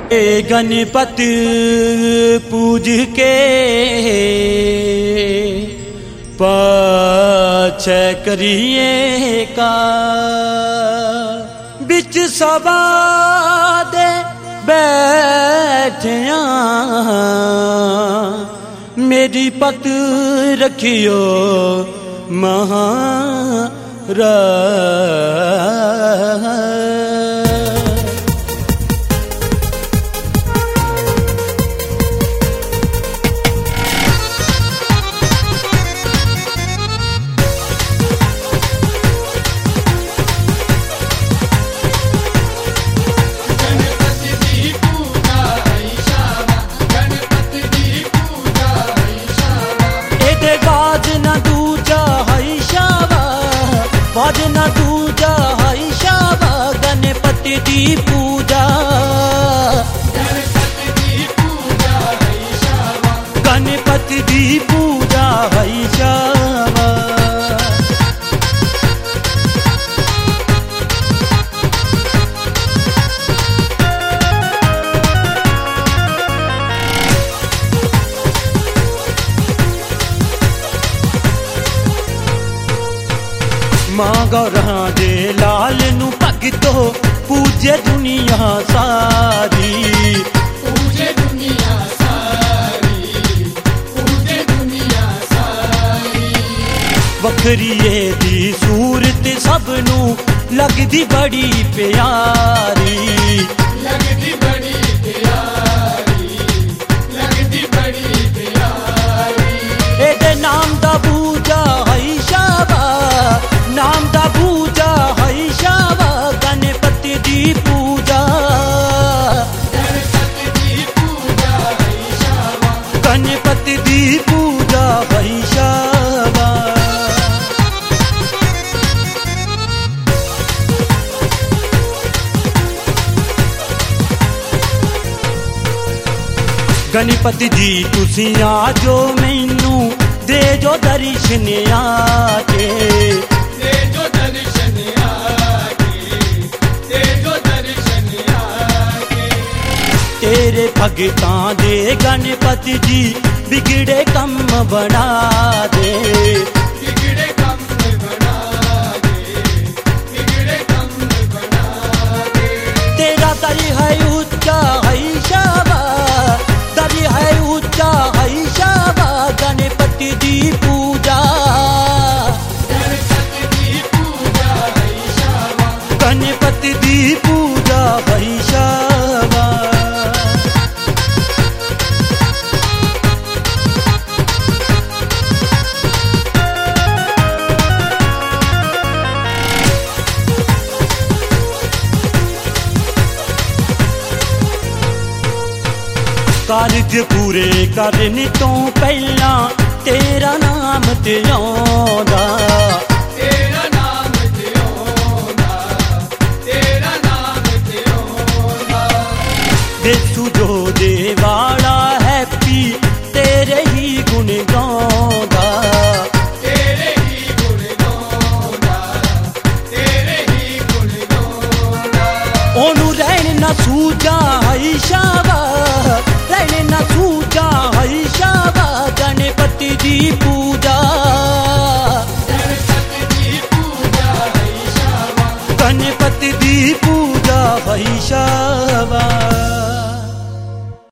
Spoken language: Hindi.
गणपति पूज के पाछे करिए का बिच सभा दे बैठिया मेरी पत रखियो महाराज। भजन दूजा है शावा गणपति दी पूजा, गणपति दी पूजा है शावा। मां गौरा दे लाल नू भगतो पूजे दुनिया सारी, पूजे दुनिया सारी, पूजे दुनिया सारी। वखरीए दी सूरत सबनू लगदी बड़ी प्यारी, लगदी बड़ी प्यारी, लगदी बड़ी प्यारी। एदे नाम दा पूजा है शावा, नाम दा पूजा है शावा गणपति दी पूजा, गणपति दी पूजा है शावा, गणपति दी पूजा है शावा। गणपति जी तुसी आजो मैनू दे जो दर्शन आके, दे जो दर्शन आके, दे जो दर्शन आके। तेरे भगतां दे गणपति जी बिगड़े कम बना दे, बिगड़े कम बना दे, बिगड़े कम बना दे। तेरा दर है ऊंचा है शावा, दर है ऊंचा है शावा गणपति दी पूजा, गणपति दी पूजा है शावा, गणपति दी पूजा है शावा। कारज पूरे करने तो पहला तेरा नाम ते आंदा, तेरा नाम ते आंदा, तेरा नाम ते आंदा। देसू जो देवाला हैप्पी तेरे ही गुण गांदा, तेरे ही गुण गांदा, तेरे ही गुण गांदा। ओनू रहन ना सूझा है शावा, रहन ना सूझा है शावा गणपति दी पूजा, गणपति दी पूजा है शावा, गणपति दी पूजा है शावा।